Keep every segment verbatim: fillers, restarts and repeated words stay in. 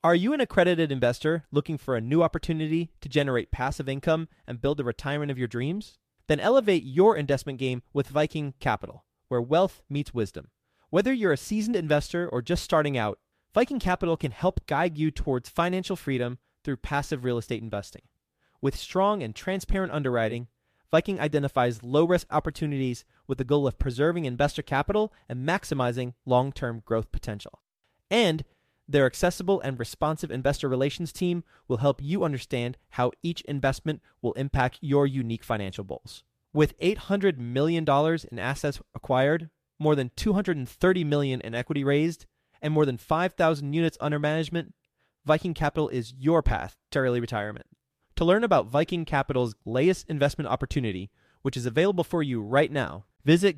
Are you an accredited investor looking for a new opportunity to generate passive income and build the retirement of your dreams? Then elevate your investment game with Viking Capital, where wealth meets wisdom. Whether you're a seasoned investor or just starting out, Viking Capital can help guide you towards financial freedom through passive real estate investing. With strong and transparent underwriting, Viking identifies low-risk opportunities with the goal of preserving investor capital and maximizing long-term growth potential. And their accessible and responsive investor relations team will help you understand how each investment will impact your unique financial goals. With eight hundred million dollars in assets acquired, more than two hundred thirty million dollars in equity raised, and more than five thousand units under management, Viking Capital is your path to early retirement. To learn about Viking Capital's latest investment opportunity, which is available for you right now, visit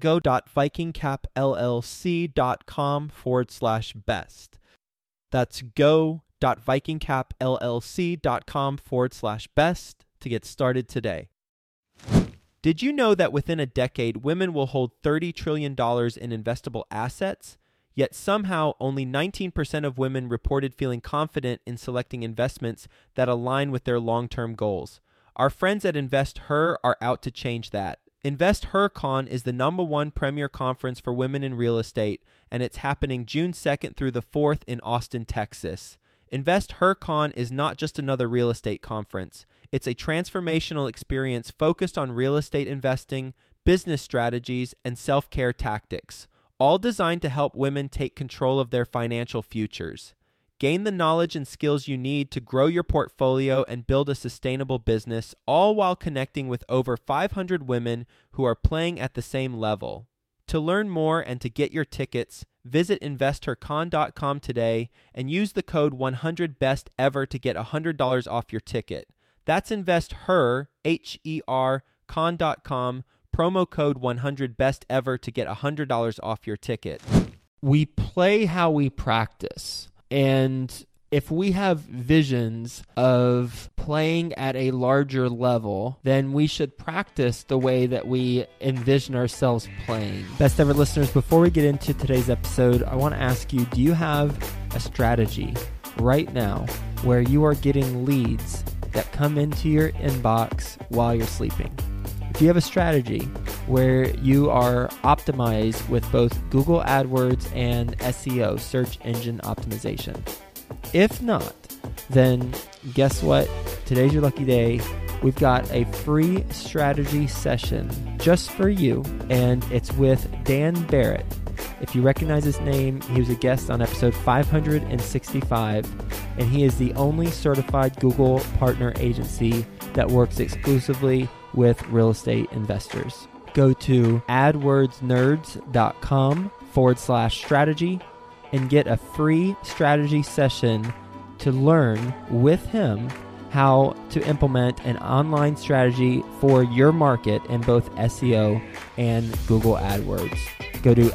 go.vikingcapllc.com forward slash best. That's go.vikingcapllc.com forward slash best to get started today. Did you know that within a decade, women will hold thirty trillion dollars in investable assets? Yet somehow only nineteen percent of women reported feeling confident in selecting investments that align with their long-term goals. Our friends at InvestHer are out to change that. InvestHerCon is the number one premier conference for women in real estate, and it's happening June second through the fourth in Austin, Texas. InvestHerCon is not just another real estate conference. It's a transformational experience focused on real estate investing, business strategies, and self-care tactics, all designed to help women take control of their financial futures. Gain the knowledge and skills you need to grow your portfolio and build a sustainable business, all while connecting with over five hundred women who are playing at the same level. To learn more and to get your tickets, visit investor con dot com today and use the code one hundred best ever to get one hundred dollars off your ticket. That's InvestHer, H E R, con dot com, promo code one hundred best ever to get one hundred dollars off your ticket. We play how we practice. And if we have visions of playing at a larger level, then we should practice the way that we envision ourselves playing. Best ever listeners, before we get into today's episode, I want to ask you, do you have a strategy right now where you are getting leads that come into your inbox while you're sleeping? If you have a strategy where you are optimized with both Google AdWords and S E O, search engine optimization. If not, then guess what? Today's your lucky day. We've got a free strategy session just for you, and it's with Dan Barrett. If you recognize his name, he was a guest on episode five hundred sixty-five, and he is the only certified Google partner agency that works exclusively with real estate investors. Go to adwordsnerds.com forward slash strategy and get a free strategy session to learn with him how to implement an online strategy for your market in both S E O and Google AdWords. Go to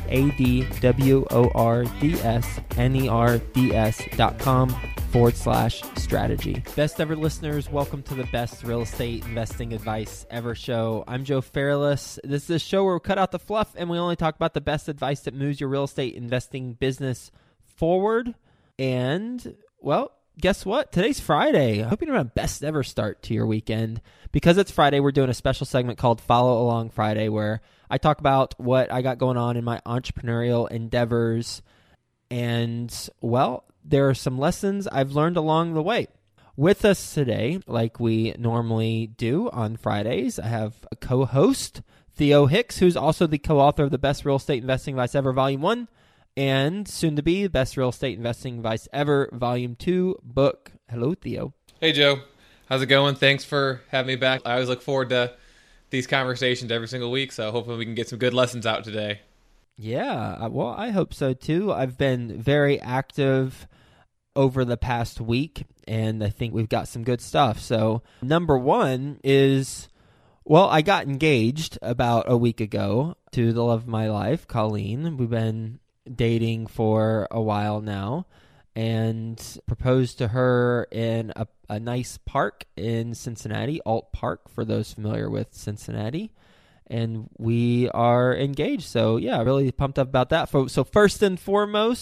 A-D-W-O-R-D-S-N-E-R-D-S dot com forward slash strategy. Best ever listeners, welcome to the best real estate investing advice ever show. I'm Joe Fairless. This is a show where we cut out the fluff and we only talk about the best advice that moves your real estate investing business forward. And, well, guess what? Today's Friday. I hope you're having a best ever start to your weekend. Because it's Friday, we're doing a special segment called Follow Along Friday, where I talk about what I got going on in my entrepreneurial endeavors. And, well, there are some lessons I've learned along the way. With us today, like we normally do on Fridays, I have a co-host, Theo Hicks, who's also the co-author of the Best Real Estate Investing Advice Ever, Volume one, and soon to be Best Real Estate Investing Advice Ever, Volume two book. Hello, Theo. Hey, Joe. How's it going? Thanks for having me back. I always look forward to these conversations every single week, so hopefully we can get some good lessons out today. Yeah, well, I hope so too. I've been very active over the past week, and I think we've got some good stuff. So number one is, well, I got engaged about a week ago to the love of my life, Colleen. We've been dating for a while now, and proposed to her in a, a nice park in Cincinnati, Alt Park, for those familiar with Cincinnati. And we are engaged. So, yeah, really pumped up about that. So, first and foremost,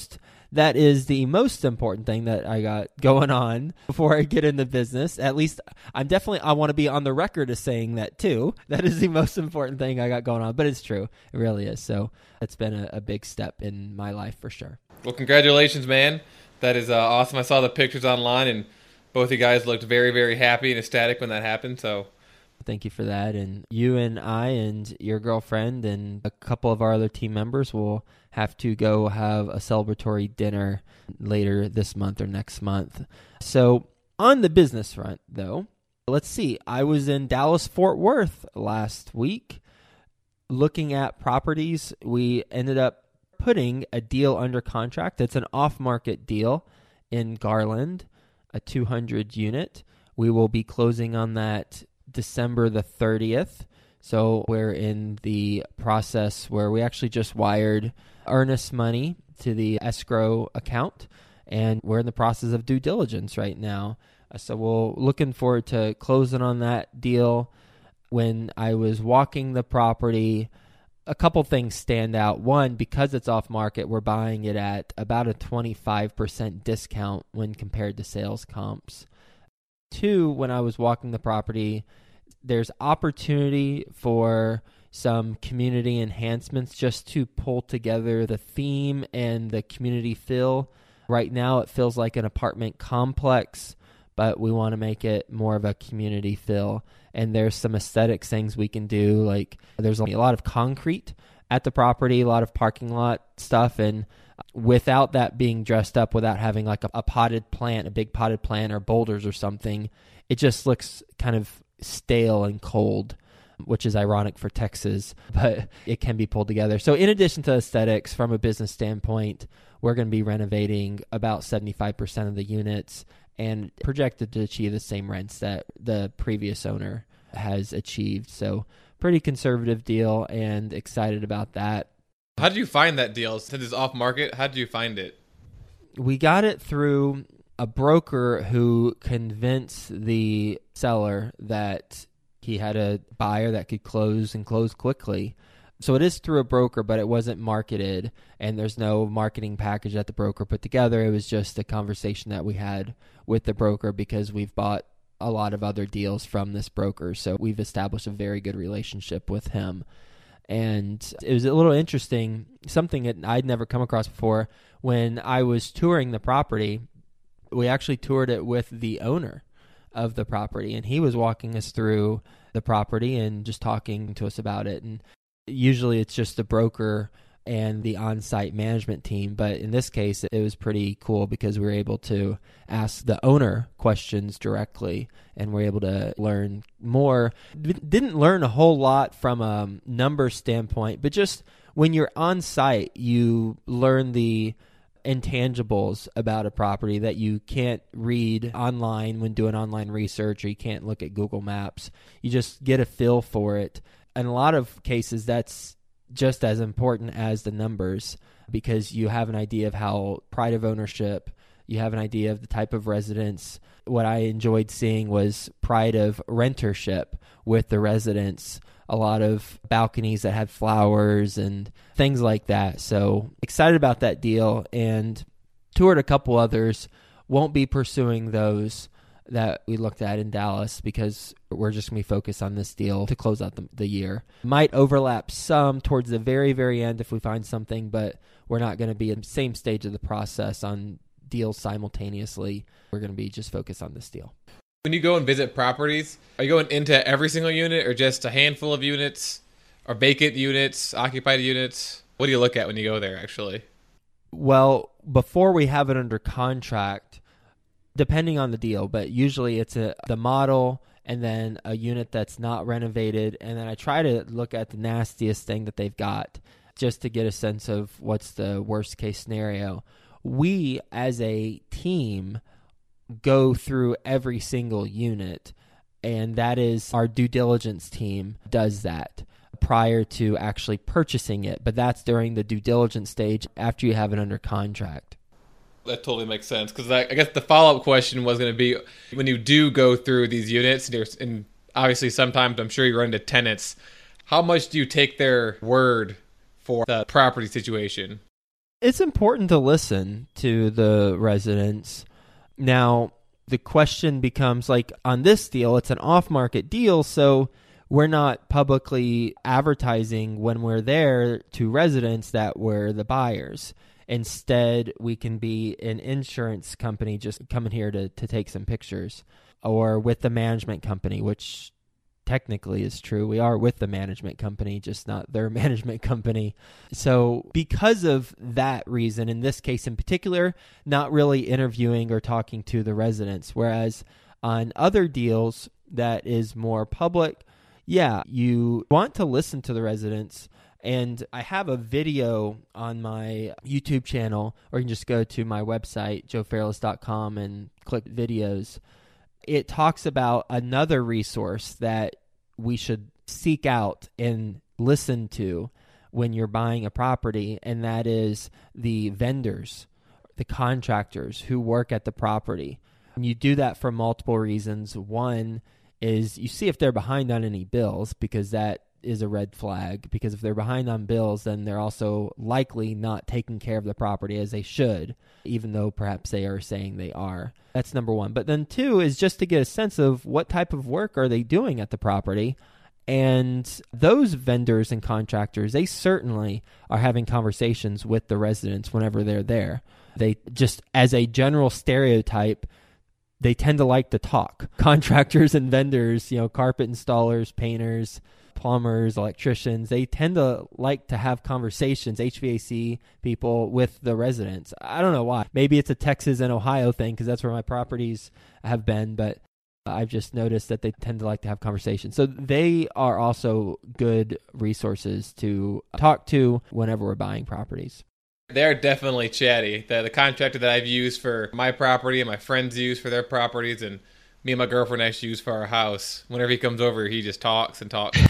that is the most important thing that I got going on before I get in the business. At least I'm definitely, I want to be on the record as saying that too. That is the most important thing I got going on, but it's true. It really is. So it's been a, a big step in my life for sure. Well, congratulations, man. That is uh, awesome. I saw the pictures online, and both of you guys looked very, very happy and ecstatic when that happened. So thank you for that. And you and I and your girlfriend and a couple of our other team members will have to go have a celebratory dinner later this month or next month. So on the business front, though, let's see. I was in Dallas-Fort Worth last week looking at properties. We ended up putting a deal under contract. It's an off-market deal in Garland, a two hundred unit. We will be closing on that December the thirtieth. So we're in the process where we actually just wired earnest money to the escrow account, and we're in the process of due diligence right now. So we're looking forward to closing on that deal. When I was walking the property, a couple things stand out. One, because it's off market, we're buying it at about a twenty-five percent discount when compared to sales comps. Two, when I was walking the property, there's opportunity for some community enhancements just to pull together the theme and the community feel. Right now, it feels like an apartment complex, but we want to make it more of a community feel. And there's some aesthetics things we can do. Like there's a lot of concrete at the property, a lot of parking lot stuff. And without that being dressed up, without having like a, a potted plant, a big potted plant or boulders or something, it just looks kind of stale and cold, which is ironic for Texas, but it can be pulled together. So in addition to aesthetics, from a business standpoint, we're going to be renovating about seventy-five percent of the units and projected to achieve the same rents that the previous owner has achieved. So pretty conservative deal and excited about that. How did you find that deal? Since it's off market, how did you find it? We got it through a broker who convinced the seller that he had a buyer that could close and close quickly. So it is through a broker, but it wasn't marketed, and there's no marketing package that the broker put together. It was just a conversation that we had with the broker because we've bought a lot of other deals from this broker. So we've established a very good relationship with him. And it was a little interesting, something that I'd never come across before. When I was touring the property, we actually toured it with the owner of the property, and he was walking us through the property and just talking to us about it. And usually it's just the broker and the on-site management team, but in this case it was pretty cool because we were able to ask the owner questions directly, and we're able to learn more. Didn't learn a whole lot from a number standpoint, but just when you're on site, you learn the intangibles about a property that you can't read online when doing online research, or you can't look at Google Maps. You just get a feel for it. In a lot of cases, that's just as important as the numbers, because you have an idea of how pride of ownership, you have an idea of the type of residence. What I enjoyed seeing was pride of rentership with the residents, a lot of balconies that had flowers and things like that. So excited about that deal, and toured a couple others. Won't be pursuing those that we looked at in Dallas because we're just going to be focused on this deal to close out the, the year. Might overlap some towards the very, very end if we find something, but we're not going to be in the same stage of the process on deals simultaneously. We're going to be just focused on this deal. When you go and visit properties, are you going into every single unit or just a handful of units, or vacant units, occupied units? What do you look at when you go there, actually? Well, before we have it under contract, depending on the deal, but usually it's a the model and then a unit that's not renovated, and then I try to look at the nastiest thing that they've got just to get a sense of what's the worst case scenario. We, as a team, go through every single unit, and that is our due diligence team does that prior to actually purchasing it, but that's during the due diligence stage after you have it under contract. That totally makes sense, because I, I guess the follow-up question was going to be, when you do go through these units, and, and obviously sometimes I'm sure you run into tenants, how much do you take their word for the property situation? It's important to listen to the residents. Now, the question becomes like on this deal, it's an off-market deal, so we're not publicly advertising when we're there to residents that we're the buyers. Instead, we can be an insurance company just coming here to, to take some pictures, or with the management company, which technically is true. We are with the management company, just not their management company. So because of that reason, in this case in particular, not really interviewing or talking to the residents. Whereas on other deals that is more public, yeah, you want to listen to the residents. And I have a video on my YouTube channel, or you can just go to my website, joe fairless dot com, and click videos. It talks about another resource that we should seek out and listen to when you're buying a property, and that is the vendors, the contractors who work at the property. And you do that for multiple reasons. One is you see if they're behind on any bills, because that is a red flag, because if they're behind on bills, then they're also likely not taking care of the property as they should, even though perhaps they are saying they are. That's number one. But then two is just to get a sense of what type of work are they doing at the property. And those vendors and contractors, they certainly are having conversations with the residents whenever they're there. They just, as a general stereotype, they tend to like to talk. Contractors and vendors, you know, carpet installers, painters, plumbers, electricians, they tend to like to have conversations, H V A C people, with the residents. I don't know why. Maybe it's a Texas and Ohio thing, because that's where my properties have been, but I've just noticed that they tend to like to have conversations. So they are also good resources to talk to whenever we're buying properties. They're definitely chatty. The, the contractor that I've used for my property and my friends use for their properties, and me and my girlfriend actually use for our house. Whenever he comes over, he just talks and talks.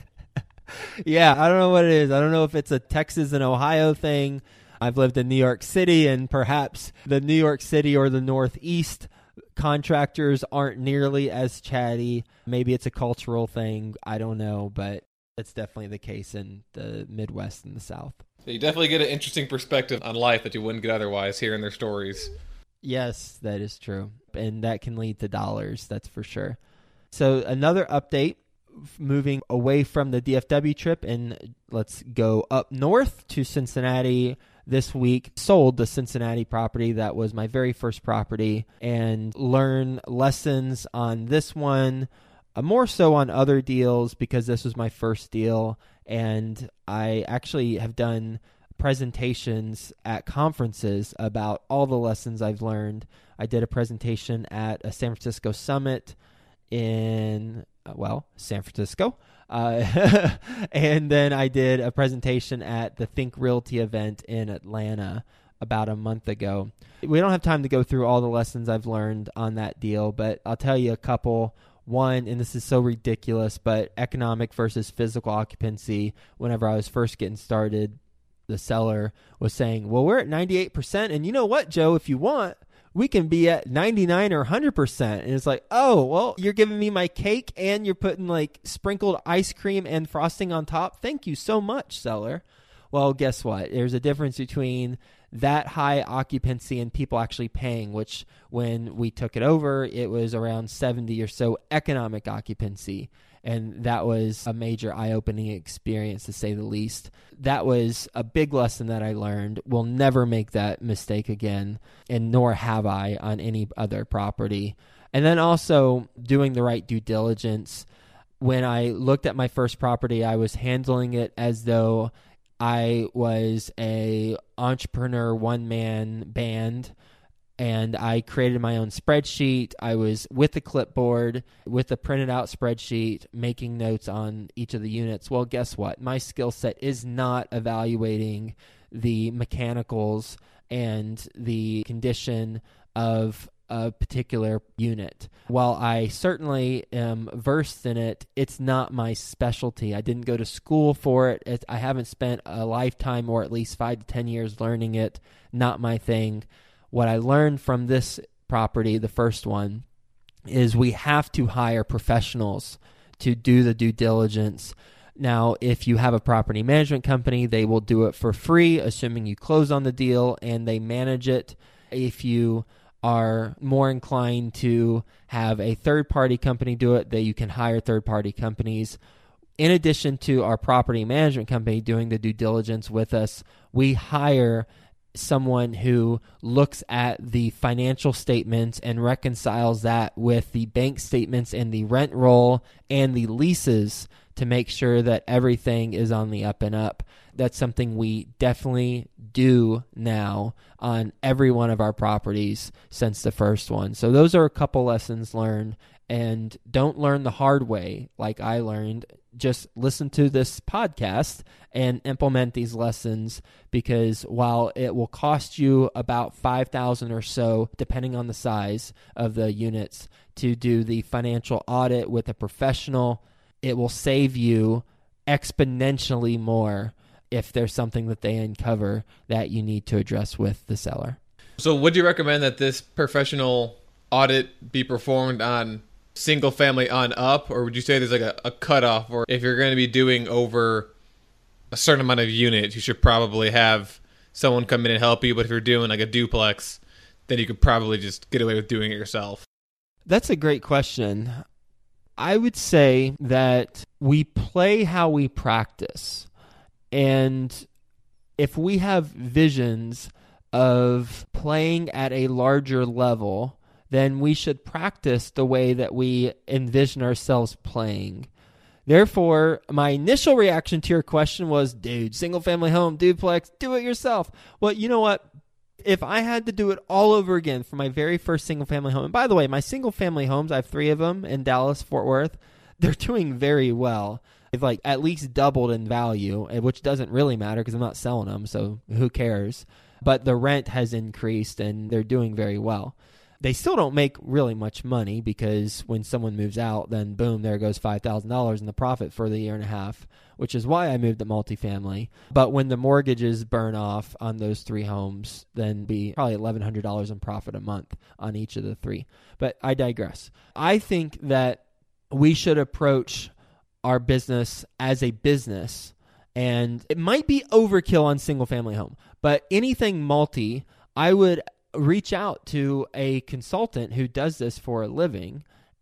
Yeah, I don't know what it is. I don't know if it's a Texas and Ohio thing. I've lived in New York City, and perhaps the New York City or the Northeast contractors aren't nearly as chatty. Maybe it's a cultural thing. I don't know, but it's definitely the case in the Midwest and the South. So you definitely get an interesting perspective on life that you wouldn't get otherwise hearing their stories. Yes, that is true. And that can lead to dollars, that's for sure. So another update, moving away from the D F W trip, and let's go up north to Cincinnati this week. Sold the Cincinnati property. That was my very first property, and learn lessons on this one, uh, more so on other deals, because this was my first deal. And I actually have done presentations at conferences about all the lessons I've learned. I did a presentation at a San Francisco summit in, well, San Francisco. Uh, and then I did a presentation at the Think Realty event in Atlanta about a month ago. We don't have time to go through all the lessons I've learned on that deal, but I'll tell you a couple. One, and this is so ridiculous, but economic versus physical occupancy. Whenever I was first getting started, the seller was saying, well, we're at ninety-eight percent. And you know what, Joe, if you want, we can be at ninety-nine or one hundred percent. And it's like, oh, well, you're giving me my cake and you're putting like sprinkled ice cream and frosting on top. Thank you so much, seller. Well, guess what? There's a difference between that high occupancy and people actually paying, which when we took it over, it was around seventy or so economic occupancy. And that was a major eye-opening experience, to say the least. That was a big lesson that I learned. Will never make that mistake again, and nor have I on any other property. And then also doing the right due diligence. When I looked at my first property, I was handling it as though I was a entrepreneur one-man band, and I created my own spreadsheet. I was with a clipboard, with a printed out spreadsheet, making notes on each of the units. Well, guess what? My skill set is not evaluating the mechanicals and the condition of a particular unit. While I certainly am versed in it, it's not my specialty. I didn't go to school for it. it. I haven't spent a lifetime or at least five to ten years learning it. Not my thing. What I learned from this property, the first one, is we have to hire professionals to do the due diligence. Now, if you have a property management company, they will do it for free, assuming you close on the deal and they manage it. If you are more inclined to have a third-party company do it, that you can hire third-party companies. In addition to our property management company doing the due diligence with us, we hire someone who looks at the financial statements and reconciles that with the bank statements and the rent roll and the leases to make sure that everything is on the up and up. That's something we definitely do now on every one of our properties since the first one. So those are a couple lessons learned, and don't learn the hard way like I learned. Just listen to this podcast and implement these lessons, because while it will cost you about five thousand dollars or so, depending on the size of the units, to do the financial audit with a professional, it will save you exponentially more if there's something that they uncover that you need to address with the seller. So would you recommend that this professional audit be performed on single family on up, or would you say there's like a, a cutoff, or if you're going to be doing over a certain amount of units, you should probably have someone come in and help you, but if you're doing like a duplex, then you could probably just get away with doing it yourself? That's a great question. I would say that we play how we practice. And if we have visions of playing at a larger level, then we should practice the way that we envision ourselves playing. Therefore, my initial reaction to your question was, dude, single family home, duplex, do it yourself. Well, you know what? If I had to do it all over again for my very first single family home, and by the way, my single family homes, I have three of them in Dallas, Fort Worth, they're doing very well. They've like at least doubled in value, which doesn't really matter because I'm not selling them, so who cares? But the rent has increased and they're doing very well. They still don't make really much money, because when someone moves out, then boom, there goes five thousand dollars in the profit for the year and a half, which is why I moved to multifamily. But when the mortgages burn off on those three homes, then be probably eleven hundred dollars in profit a month on each of the three. But I digress. I think that we should approach our business as a business, and it might be overkill on single family home, but anything multi, I would reach out to a consultant who does this for a living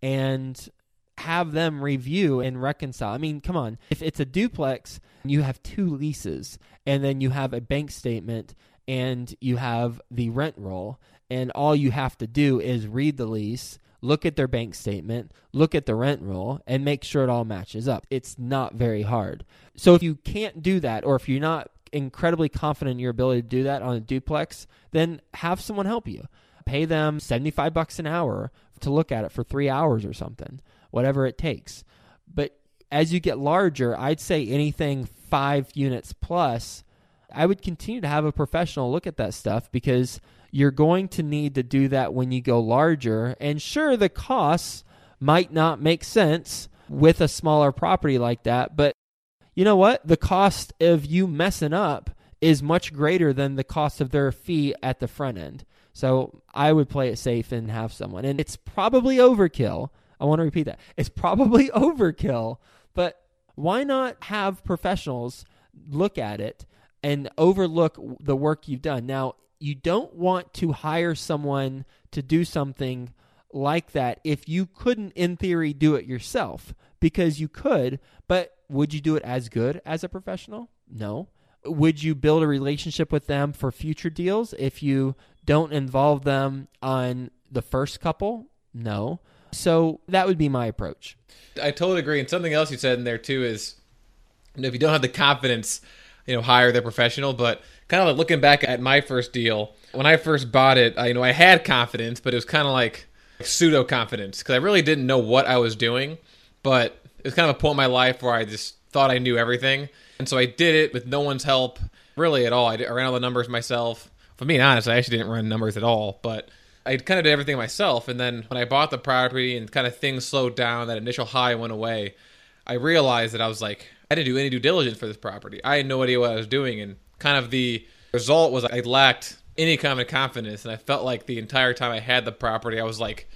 and have them review and reconcile. I mean, come on. If it's a duplex, you have two leases, and then you have a bank statement, and you have the rent roll, and all you have to do is read the lease, look at their bank statement, look at the rent roll, and make sure it all matches up. It's not very hard. So if you can't do that, or if you're not incredibly confident in your ability to do that on a duplex, then have someone help you. Pay them seventy-five bucks an hour to look at it for three hours or something, whatever it takes. But as you get larger, I'd say anything five units plus, I would continue to have a professional look at that stuff, because you're going to need to do that when you go larger. And sure, the costs might not make sense with a smaller property like that, but you know what? The cost of you messing up is much greater than the cost of their fee at the front end. So I would play it safe and have someone. And it's probably overkill. I want to repeat that. It's probably overkill, but why not have professionals look at it and overlook the work you've done? Now, you don't want to hire someone to do something like that if you couldn't, in theory, do it yourself, because you could, but would you do it as good as a professional? No. Would you build a relationship with them for future deals if you don't involve them on the first couple? No. So that would be my approach. I totally agree. And something else you said in there too is, you know, if you don't have the confidence, you know, hire the professional. But kind of like looking back at my first deal, when I first bought it, I, you know, I had confidence, but it was kind of like pseudo confidence, because I really didn't know what I was doing. But it was kind of a point in my life where I just thought I knew everything. And so I did it with no one's help really at all. I, did, I ran all the numbers myself. If I'm being honest, I actually didn't run numbers at all, but I kind of did everything myself. And then when I bought the property and kind of things slowed down, that initial high went away, I realized that I was like, I didn't do any due diligence for this property. I had no idea what I was doing. And kind of the result was I lacked any kind of confidence. And I felt like the entire time I had the property, I was like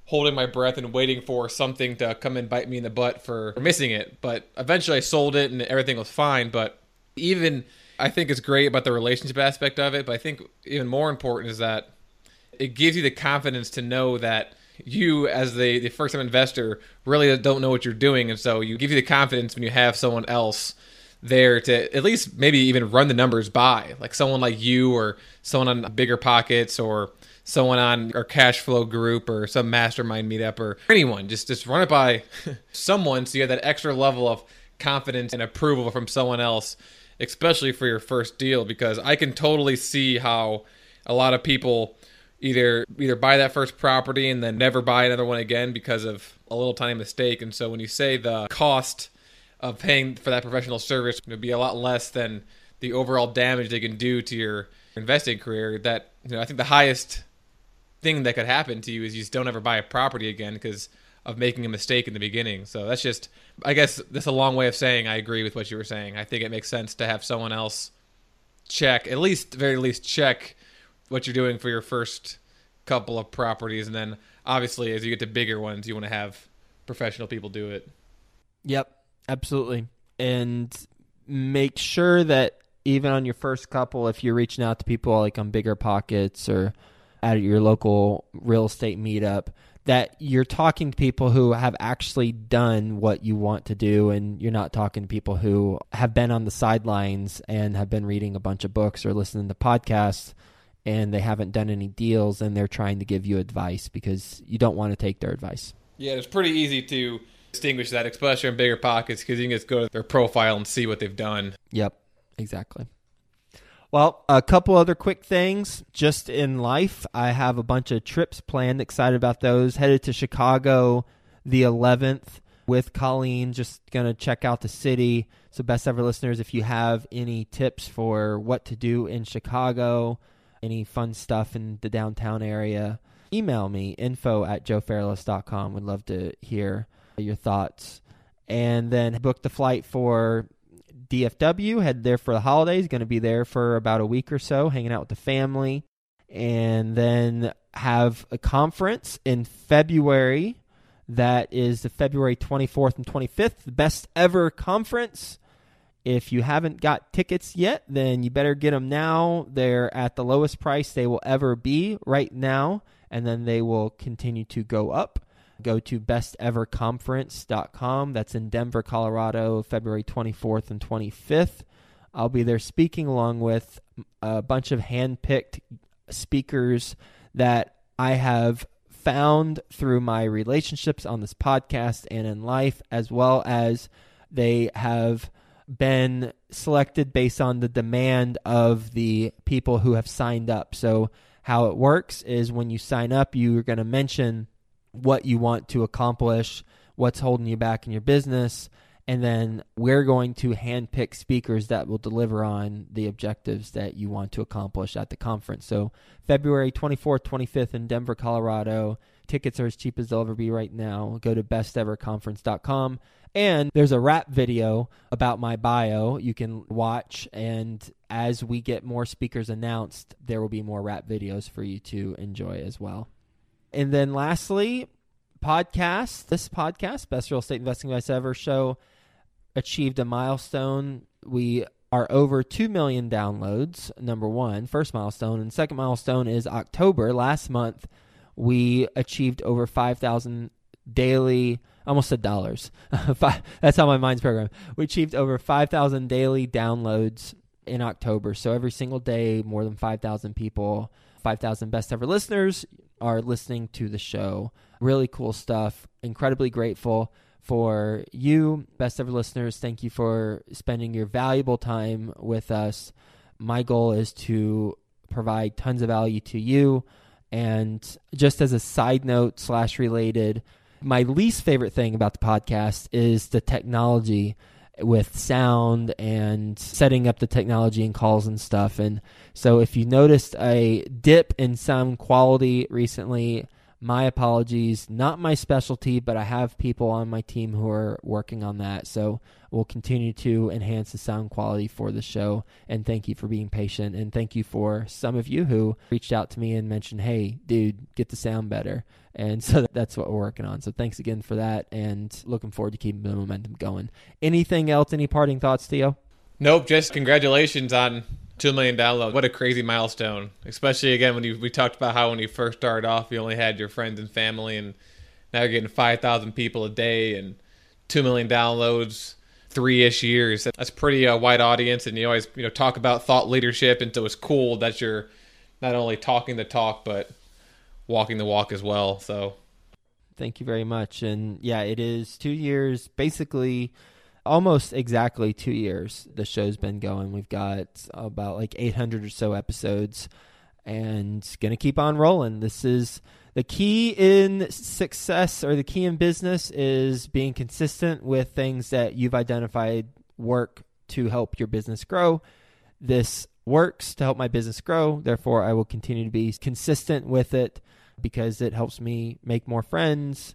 holding my breath and waiting for something to come and bite me in the butt for missing it. But eventually I sold it and everything was fine. But even, I think it's great about the relationship aspect of it. But I think even more important is that it gives you the confidence to know that you, as the, the first-time investor, really don't know what you're doing. And so you give you the confidence when you have someone else there to at least maybe even run the numbers by, like someone like you or someone on Bigger Pockets or someone on our cash flow group or some mastermind meetup or anyone. Just just run it by someone so you have that extra level of confidence and approval from someone else, especially for your first deal, because I can totally see how a lot of people either either buy that first property and then never buy another one again because of a little tiny mistake. And so when you say the cost of paying for that professional service would be a lot less than the overall damage they can do to your investing career, that, you know, I think the highest thing that could happen to you is you just don't ever buy a property again because of making a mistake in the beginning. So that's just, I guess that's a long way of saying I agree with what you were saying. I think it makes sense to have someone else check, at least, very least check what you're doing for your first couple of properties. And then obviously as you get to bigger ones, you want to have professional people do it. Yep. Absolutely. And make sure that even on your first couple, if you're reaching out to people like on Bigger Pockets or at your local real estate meetup, that you're talking to people who have actually done what you want to do, and you're not talking to people who have been on the sidelines and have been reading a bunch of books or listening to podcasts and they haven't done any deals and they're trying to give you advice, because you don't want to take their advice. Yeah, it's pretty easy to distinguish that, especially in Bigger Pockets, because you can just go to their profile and see what they've done. Yep, exactly. Well, a couple other quick things just in life. I have a bunch of trips planned, excited about those. Headed to Chicago the eleventh with Colleen, just going to check out the city. So best ever listeners, if you have any tips for what to do in Chicago, any fun stuff in the downtown area, email me, info at joe fairless dot com. Would love to hear your thoughts. And then book the flight for D F W, head there for the holidays, going to be there for about a week or so, hanging out with the family. And then have a conference in February. That is the February twenty-fourth and twenty-fifth, the best ever conference. If you haven't got tickets yet, then you better get them now. They're at the lowest price they will ever be right now, and then they will continue to go up. Go to best ever conference dot com. That's in Denver, Colorado, February twenty-fourth and twenty-fifth. I'll be there speaking along with a bunch of hand-picked speakers that I have found through my relationships on this podcast and in life, as well as they have been selected based on the demand of the people who have signed up. So how it works is when you sign up, you're going to mention what you want to accomplish, what's holding you back in your business, and then we're going to handpick speakers that will deliver on the objectives that you want to accomplish at the conference. So February twenty-fourth, twenty-fifth in Denver, Colorado. Tickets are as cheap as they'll ever be right now. Go to best ever conference dot com. And there's a rap video about my bio you can watch, and as we get more speakers announced, there will be more rap videos for you to enjoy as well. And then lastly, podcast. This podcast, Best Real Estate Investing Advice Ever show, achieved a milestone. We are over two million downloads, number one, first milestone. And second milestone is October. Last month, we achieved over five thousand daily, I almost said dollars. That's how my mind's programmed. We achieved over five thousand daily downloads in October. So every single day, more than five thousand people, five thousand best ever listeners are listening to the show. Really cool stuff. Incredibly grateful for you, best ever listeners. Thank you for spending your valuable time with us. My goal is to provide tons of value to you. And just as a side note slash related, my least favorite thing about the podcast is the technology with sound and setting up the technology and calls and stuff. And so if you noticed a dip in sound quality recently, My apologies, not my specialty, but I have people on my team who are working on that. So we'll continue to enhance the sound quality for the show. And thank you for being patient. And thank you for some of you who reached out to me and mentioned, hey, dude, get the sound better. And so that's what we're working on. So thanks again for that, and looking forward to keeping the momentum going. Anything else? Any parting thoughts, Theo? Nope, just congratulations on two million downloads. What a crazy milestone. Especially, again, when you we talked about how when you first started off, you only had your friends and family, and now you're getting five thousand people a day and two million downloads, three-ish years. That's pretty uh, wide audience, and you always you know talk about thought leadership, and so it's cool that you're not only talking the talk, but walking the walk as well. So thank you very much. And yeah, it is two years, basically almost exactly two years the show's been going. We've got about like eight hundred or so episodes, and going to keep on rolling. This is the key in success, or the key in business, is being consistent with things that you've identified work to help your business grow. This works to help my business grow. Therefore, I will continue to be consistent with it, because it helps me make more friends,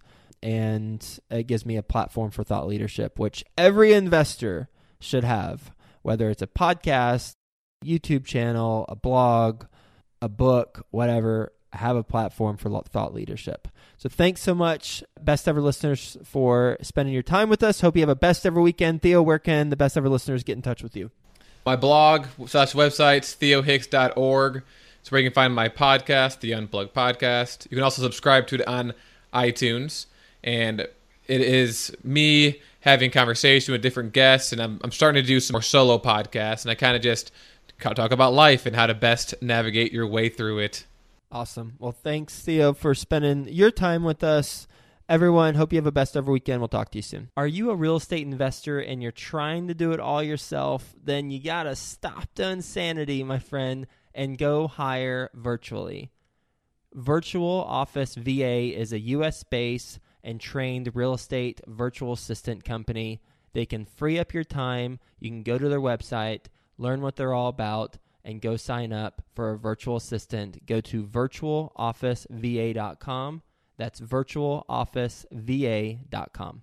and it gives me a platform for thought leadership, which every investor should have, whether it's a podcast, YouTube channel, a blog, a book, whatever. Have a platform for thought leadership. So thanks so much, best ever listeners, for spending your time with us. Hope you have a best ever weekend. Theo, where can the best ever listeners get in touch with you? My blog slash website's theo hicks dot org. It's where you can find my podcast, the Unplugged Podcast. You can also subscribe to it on iTunes. And it is me having conversation with different guests, and I'm, I'm starting to do some more solo podcasts, and I kind of just talk about life and how to best navigate your way through it. Awesome. Well, thanks, Theo, for spending your time with us. Everyone, hope you have a best ever weekend. We'll talk to you soon. Are you a real estate investor and you're trying to do it all yourself? Then you got to stop the insanity, my friend, and go hire virtually. Virtual Office V A is a U S-based and trained real estate virtual assistant company. They can free up your time. You can go to their website, learn what they're all about, and go sign up for a virtual assistant. Go to virtual office v a dot com. That's virtual office v a dot com.